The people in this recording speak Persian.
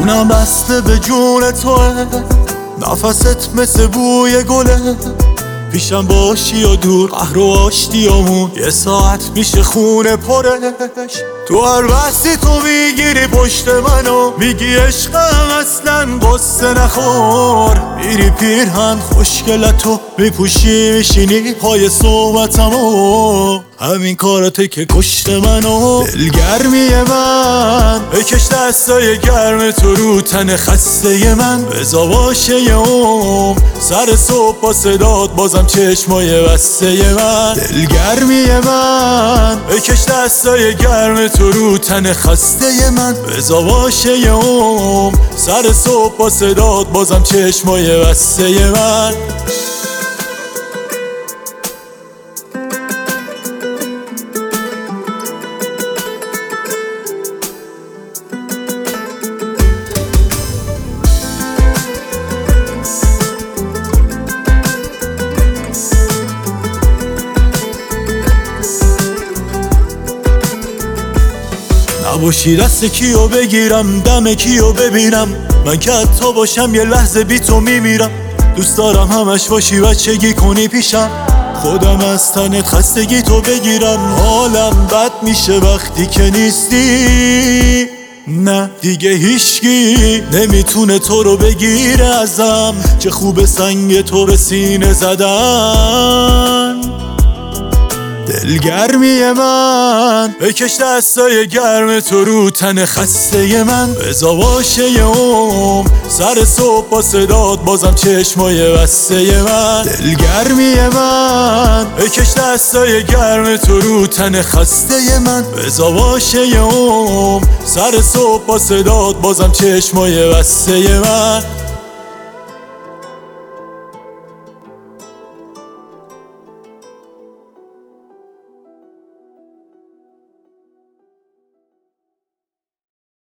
جونم بسته به جون توه، نفست مثل بوی گله. پیشم باشی یا دور قهر و آشتیامون یه ساعت میشه خونه پرش. تو هر بحثی تو میگیری پشت منو، میگی عشقم اصلا قصه نخور. میری پیرهن خوشگلتو میپوشی میشینی پای صحبتمو، همین کارته که کشت منو. دلگرمی من بکش دستای گرم تو رو تن خسته من، بزا باشه یه سر صبح با صدات بازم چشمای بسته من. دلگرمی من بکش دستای گرم تو رو تن خسته من، بزا باشه یه سر صبح با صدات بازم چشمای بسته من. نباشی دست کیو بگیرم دم کیو ببینم، من که حتی باشم یه لحظه بی تو میمیرم. دوست دارم همش باشی بچگی کنی پیشم، خودم از تنت خستگی تو بگیرم. حالم بد میشه وقتی که نیستی، نه دیگه هیچکی نمیتونه تو رو بگیره ازم. چه خوب سنگ تو به سینه زدن. دلگرمی من بکش دستای گرم تو رو تن خسته من، بزا باشه یه سر صبح با صدات بازم چشمای بسته من. دلگرمی من بکش دستای گرم تو رو تن خسته من، بزا باشه یه سر صبح با صدات بازم چشمای بسته من.